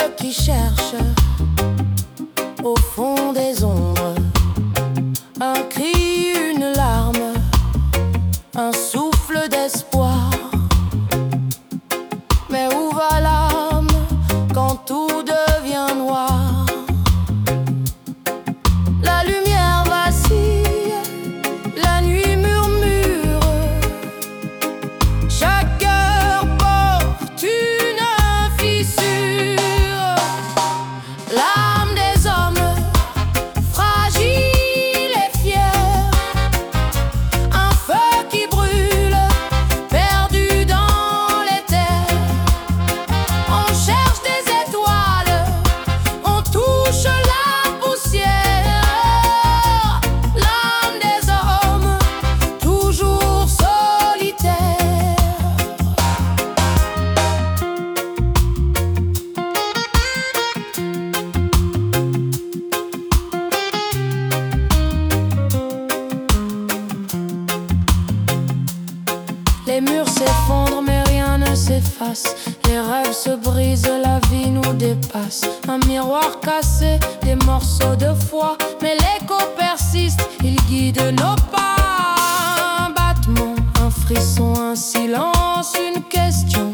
qui cherche au fond des ombres un cri, une larme, un souffle d'espoir. Mais où va l'âme quand tout devient noir? La lumière vacille, la nuit murmure, chaque heure porte une fissure. L'âme des hommes, fragile et fière, un feu qui brûle, perdu dans les terres. On cherche des étoiles, on touche la poussière. L'âme des hommes, toujours solitaire. Les murs s'effondrent mais rien ne s'efface. Les rêves se brisent, la vie nous dépasse. Un miroir cassé, des morceaux de foi, mais l'écho persiste, il guide nos pas. Un battement, un frisson, un silence, une question.